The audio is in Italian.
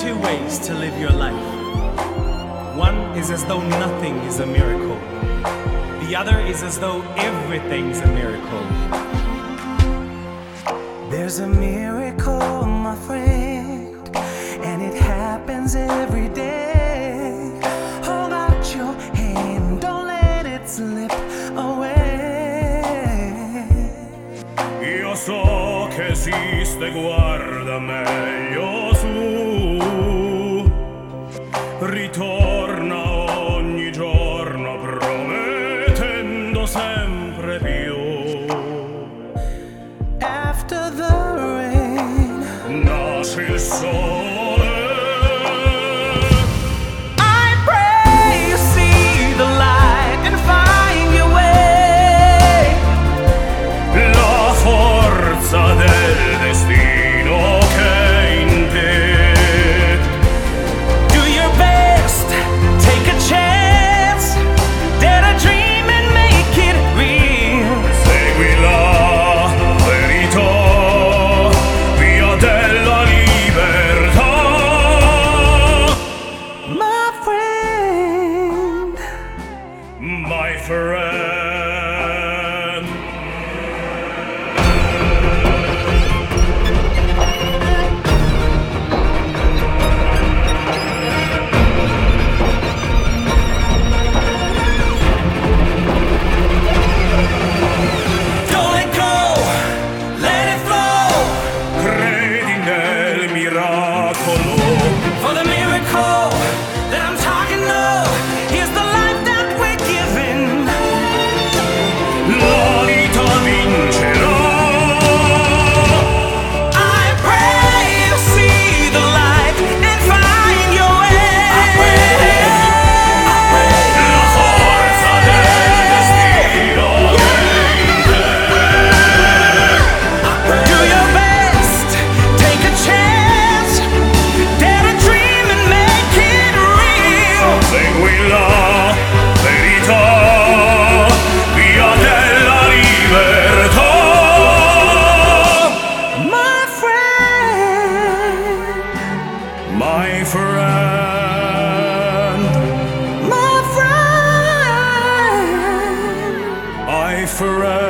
two ways to live your life. One is as though nothing is a miracle. The other is as though everything's a miracle. There's a miracle, my friend, and it happens every day. Hold out your hand, don't let it slip away. Io so che esiste, guarda meglio su. Ritorna ogni giorno promettendo sempre più. After the rain, nasce il sole. I pray you see the light and find your way. La forza del destino che è in te. Do your best, take a chance, dare a dream and make it real. Segui la verità, via della libertà. My friend, My friend. don't let go, let it flow. Credi nel miracolo. For the miracle that I'm talking of is the life that we're given. La vita vincerà. I pray you see the light and find your way. La forza del destino che è in te. Do your best, take a chance, dare a dream and make it real. Segui la verità, via della libertà. My friend, My friend. my friend. My friend.